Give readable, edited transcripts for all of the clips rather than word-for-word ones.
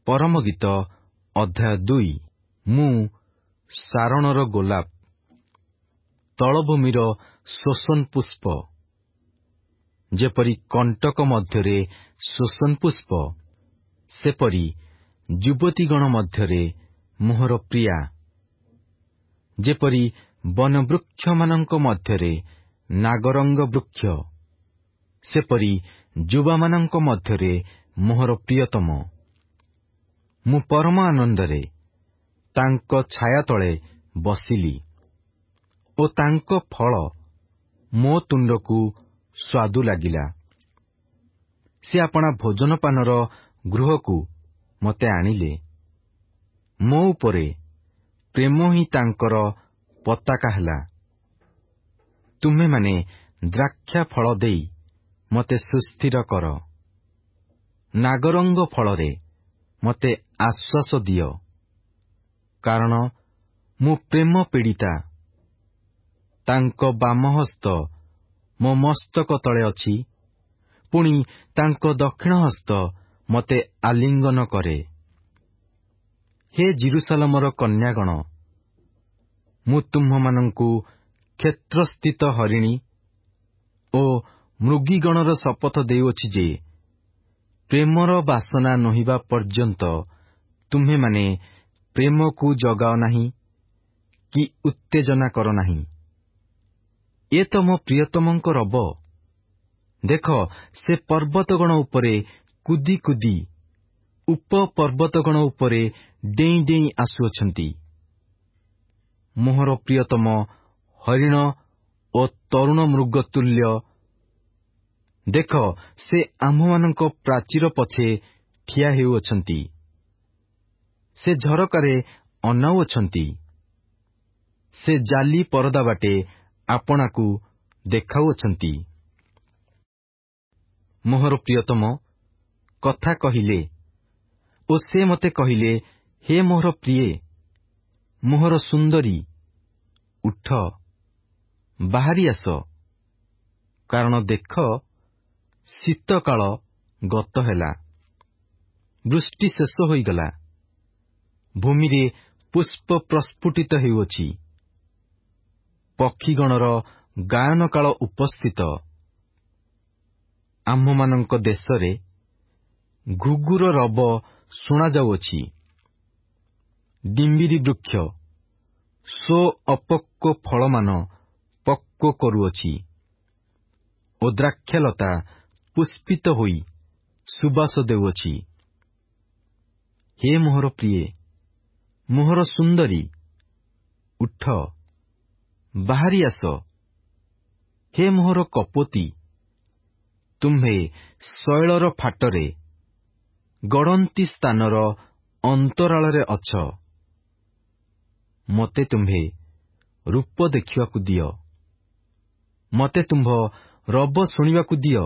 ପରମ ଗୀତ ଅଧ୍ୟାୟ 2। ମୁଁ ସାରଣର ଗୋଲାପ, ତଳଭୂମିର ଶୋଷଣ ପୁଷ୍ପ। ଯେପରି କଣ୍ଟକ ମଧ୍ୟରେ ଶୋଷଣ ପୁଷ୍ପ, ସେପରି ଯୁବତୀଗଣ ମଧ୍ୟରେ ମୋହର ପ୍ରିୟା। ଯେପରି ବନବୃକ୍ଷମାନଙ୍କ ମଧ୍ୟରେ ନାଗରଙ୍ଗ ବୃକ୍ଷ, ସେପରି ଯୁବାମାନଙ୍କ ମଧ୍ୟରେ ମୋହର ପ୍ରିୟତମ। ମୁଁ ପରମ ଆନନ୍ଦରେ ତାଙ୍କ ଛାୟା ତଳେ ବସିଲି ଓ ତାଙ୍କ ଫଳ ମୋ ତୁଣ୍ଡକୁ ସ୍ୱାଦୁ ଲାଗିଲା। ସେ ଆପଣା ଭୋଜନପାନର ଗୃହକୁ ମୋତେ ଆଣିଲେ। ମୋ ଉପରେ ପ୍ରେମ ହିଁ ତାଙ୍କର ପତାକା ହେଲା। ତୁମେମାନେ ଦ୍ରାକ୍ଷା ଫଳ ଦେଇ ମୋତେ ସୁସ୍ଥିର କର, ନାଗରଙ୍ଗ ଫଳରେ ମୋତେ ଆଶ୍ୱାସ ଦିଅ। କାରଣ ମୁଁ ପ୍ରେମ ପୀଡ଼ିତା। ତାଙ୍କ ବାମହସ୍ତ ମୋ ମସ୍ତକ ତଳେ ଅଛି, ପୁଣି ତାଙ୍କ ଦକ୍ଷିଣ ହସ୍ତ ମୋତେ ଆଲିଙ୍ଗନ କରେ। ହେ ଜେରୁସାଲେମର କନ୍ୟାଗଣ, ମୁଁ ତୁମ୍ଭମାନଙ୍କୁ କ୍ଷେତ୍ରସ୍ଥିତ ହରିଣୀ ଓ ମୃଗୀଗଣର ଶପଥ ଦେଉଅଛି ଯେ, ପ୍ରେମର ବାସନା ନୋହିବା ପର୍ଯ୍ୟନ୍ତ ତୁମ୍ଭେମାନେ ପ୍ରେମକୁ ଜଗାଅ ନାହିଁ କି ଉତ୍ତେଜନା କର ନାହିଁ। ଏ ତ ମୋ ପ୍ରିୟତମଙ୍କ ରବ। ଦେଖ, ସେ ପର୍ବତଗଣ ଉପରେ କୁଦି କୁଦି ଉପପର୍ବତଗଣ ଉପରେ ଡେଇଁ ଡେଇଁ ଆସୁଅଛନ୍ତି। ମୋହର ପ୍ରିୟତମ ହରିଣ ଓ ତରୁଣ ମୃଗ ତୁଲ୍ୟ। ଦେଖ, ସେ ଆମ୍ଭମାନଙ୍କ ପ୍ରାଚୀର ପଛେ ଠିଆ ହେଉଅଛନ୍ତି। ସେ ଝରକାରେ ଅନାଉଅଛନ୍ତି। ସେ ଜାଲି ପରଦା ବାଟେ ଆପଣାକୁ ଦେଖାଉଅଛନ୍ତି। ମୋହର ପ୍ରିୟତମ କଥା କହିଲେ ଓ ସେ ମୋତେ କହିଲେ, ହେ ମୋହର ପ୍ରିୟେ, ମୋହର ସୁନ୍ଦରୀ, ଉଠ, ବାହାରି ଆସ। କାରଣ ଦେଖ, ଶୀତକାଳ ଗତ ହେଲା, ବୃଷ୍ଟି ଶେଷ ହୋଇଗଲା, ଭୂମିରେ ପୁଷ୍ପ ପ୍ରସ୍ଫୁଟିତ ହେଉଅଛି, ପକ୍ଷୀଗଣର ଗାୟନ କାଳ ଉପସ୍ଥିତ। ଆମ୍ଭମାନଙ୍କ ଦେଶରେ ଘୁଘୁର ରବ ଶୁଣାଯାଉଅଛି। ଡିମ୍ବିରି ବୃକ୍ଷ ସ୍ୱ ଅପକ୍ୱ ଫଳମାନ ପକ୍ୱ କରୁଅଛି ଓ ଦ୍ରାକ୍ଷାଲତା ପୁଷ୍ପିତ ହୋଇ ସୁବାସ ଦେଉଅଛି। ହେ ମୋହର ପ୍ରିୟେ, ମୋହର ସୁନ୍ଦରୀ, ଉଠ, ବାହାରି ଆସ। ହେ ମୋହର କପୋତୀ, ତୁମ୍ଭେ ଶୈଳର ଫାଟରେ ଗଡ଼ନ୍ତି ସ୍ଥାନର ଅନ୍ତରାଳରେ ଅଛ। ମୋତେ ତୁମ୍ଭେ ରୂପ ଦେଖିବାକୁ ଦିଅ, ମୋତେ ତୁମ୍ଭ ରବ ଶୁଣିବାକୁ ଦିଅ।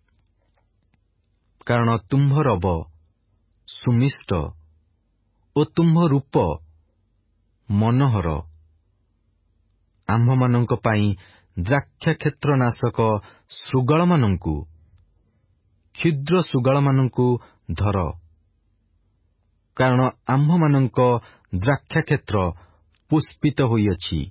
କାରଣ ତୁମ୍ଭ ରବ ସୁମିଷ୍ଟ ଓ ତୁମ୍ଭ ରୂପ ମନୋହର। ଆମ୍ଭମାନଙ୍କ ପାଇଁ ଦ୍ରାକ୍ଷାକ୍ଷେତ୍ର ନାଶକ ଶୃଗାଳମାନଙ୍କୁ, କ୍ଷୁଦ୍ର ଶୃଗାଳମାନଙ୍କୁ ଧର। କାରଣ ଆମ୍ଭମାନଙ୍କ ଦ୍ରାକ୍ଷାକ୍ଷେତ୍ର ପୁଷ୍ପିତ ହୋଇଅଛି।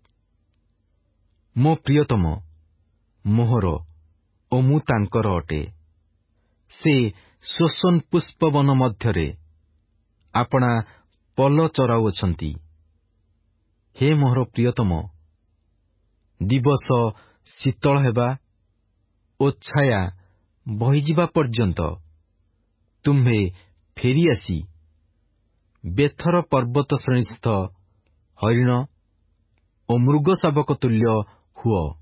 ମୋ ପ୍ରିୟତମ ମୋହର ଓ ମୁଁ ତାଙ୍କର ଅଟେ। ସେ ଶୋଷଣ ପୁଷ୍ପବନ ମଧ୍ୟରେ ଆପଣା ପଲ ଚରାଉଅଛନ୍ତି। ହେ ମୋହର ପ୍ରିୟତମ, ଦିବସ ଶୀତଳ ହେବା ଓ ଛାୟା ବହିଯିବା ପର୍ଯ୍ୟନ୍ତ ତୁମ୍ଭେ ଫେରିଆସି ବେଥର ପର୍ବତ ଶ୍ରେଣୀସ୍ଥ ହରିଣ ଓ ମୃଗ ଶାବକ ତୁଲ୍ୟ ହୁଅ।